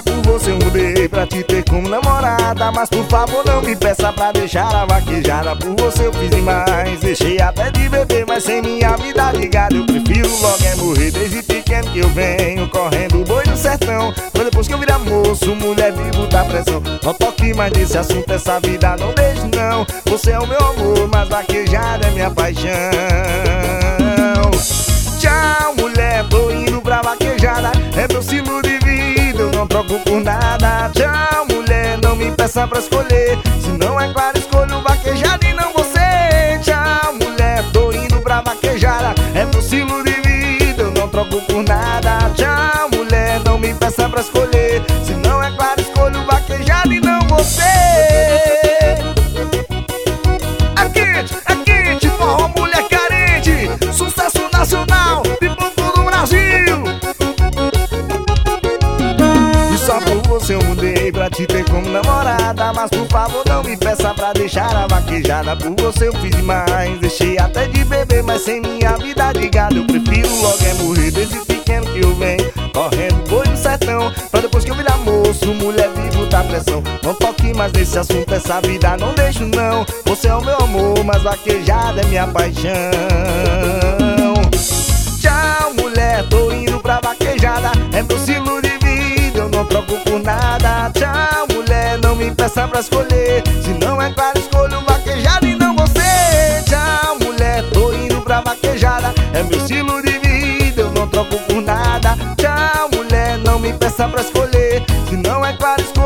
Só por você eu mudei pra te ter como namorada. Mas por favor não me peça pra deixar a vaquejada. Por você eu fiz demais, deixei até de beber. Mas sem minha vida ligada eu prefiro logo é morrer. Desde pequeno que eu venho correndo boi no sertão. Mas depois que eu virar moço, mulher vivo da pressão. Não toque mais nesse assunto, essa vida não deixe não. Você é o meu amor, mas vaquejada é minha paixão. Tchau mulher, tô indo pra vaquejada. É meu estilo de vida, eu não troco por nada. Tchau mulher, não me peça pra escolher. Se não é claro, escolho vaquejada e não você. Tchau mulher, tô indo pra vaquejada. É meu estilo de vida, eu não troco por nada. Tchau mulher, não me peça pra escolher. Se não é claro, escolho vaquejada e não você. É quente, forró mulher carente. Sucesso nacional e por todo o Brasil. E só por você eu mudei pra te ter como namorada. Mas por favor não me peça pra deixar a vaquejada. Por você eu fiz demais, deixei até de beber. Mas sem minha vida ligada eu prefiro logo é morrer. Desde pequeno que eu venho correndo boi no sertão. Pra depois que eu virar moço, mulher vivo da pressão. Não toque mais nesse assunto, essa vida não deixo não. Você é o meu amor, mas vaquejada é minha paixão. Tchau mulher, tô indo pra vaquejada. É meu estilo de vida, eu não troco por nada. Tchau mulher, não me peça pra escolher. Se não é claro, escolho vaquejada e não você. Tchau mulher, tô indo pra vaquejada. É meu estilo de vida, eu não troco por nada. Tchau mulher, não me peça pra escolher. Se não é claro, escolho